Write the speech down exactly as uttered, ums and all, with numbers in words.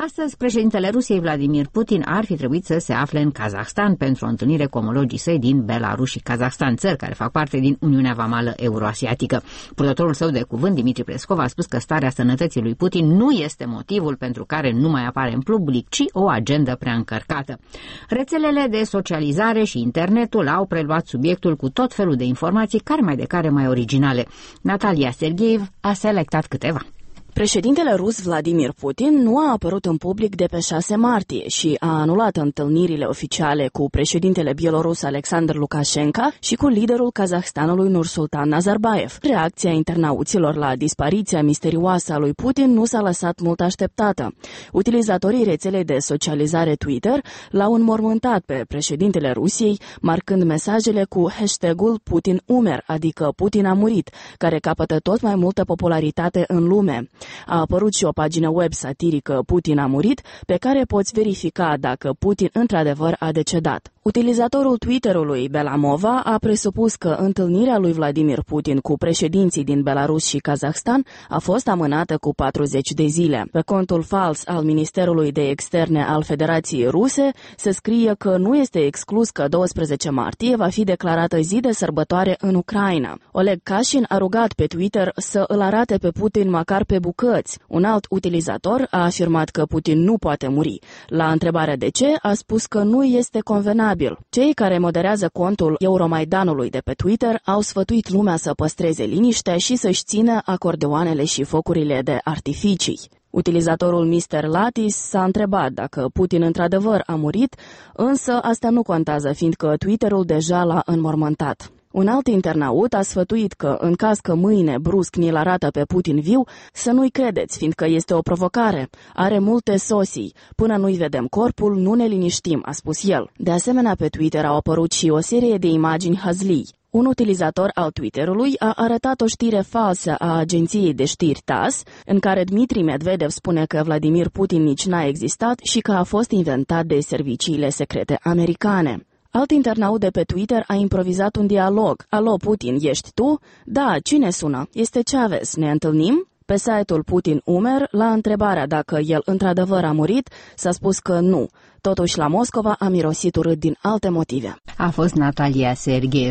Astăzi, președintele Rusiei Vladimir Putin ar fi trebuit să se afle în Kazahstan pentru o întâlnire cu omologii săi din Belarus și Kazahstan, țări care fac parte din Uniunea Vamală Euroasiatică. Purtătorul său de cuvânt, Dmitri Peskov, a spus că starea sănătății lui Putin nu este motivul pentru care nu mai apare în public, ci o agendă prea încărcată. Rețelele de socializare și internetul au preluat subiectul cu tot felul de informații, care mai de care mai originale. Natalia Sergeev a selectat câteva. Președintele rus Vladimir Putin nu a apărut în public de pe șase martie și a anulat întâlnirile oficiale cu președintele bielorus Alexander Lukashenko și cu liderul Kazahstanului Nursultan Nazarbayev. Reacția internauților la dispariția misterioasă a lui Putin nu s-a lăsat mult așteptată. Utilizatorii rețelei de socializare Twitter l-au înmormântat pe președintele Rusiei, marcând mesajele cu hashtagul Putin umer, adică Putin a murit, care capătă tot mai multă popularitate în lume. A apărut și o pagină web satirică Putin a murit, pe care poți verifica dacă Putin într-adevăr a decedat. Utilizatorul Twitter-ului Belamova a presupus că întâlnirea lui Vladimir Putin cu președinții din Belarus și Kazahstan a fost amânată cu patruzeci de zile. Pe contul fals al Ministerului de Externe al Federației Ruse se scrie că nu este exclus că douăsprezece martie va fi declarată zi de sărbătoare în Ucraina. Oleg Kashin a rugat pe Twitter să îl arate pe Putin măcar pe bucăți. Un alt utilizator a afirmat că Putin nu poate muri. La întrebarea de ce, a spus că nu este convenabil. Cei care moderează contul Euromaidanului de pe Twitter au sfătuit lumea să păstreze liniștea și să-și țină acordeoanele și focurile de artificii. Utilizatorul mister Latis s-a întrebat dacă Putin într-adevăr a murit, însă asta nu contează, fiindcă Twitter-ul deja l-a înmormântat. Un alt internaut a sfătuit că, în caz că mâine brusc ni-l arată pe Putin viu, să nu-i credeți, fiindcă este o provocare. Are multe sosii. Până nu-i vedem corpul, nu ne liniștim, a spus el. De asemenea, pe Twitter au apărut și o serie de imagini hazlii. Un utilizator al Twitter-ului a arătat o știre falsă a agenției de știri T A S, în care Dmitri Medvedev spune că Vladimir Putin nici n-a existat și că a fost inventat de serviciile secrete americane. Alt internaut de pe Twitter a improvizat un dialog. Alo, Putin, ești tu? Da, cine sună? Este Chavez. Ne întâlnim? Pe site-ul Putin Umer, la întrebarea dacă el într-adevăr a murit, s-a spus că nu. Totuși, la Moscova a mirosit urât din alte motive. A fost Natalia Sergeev.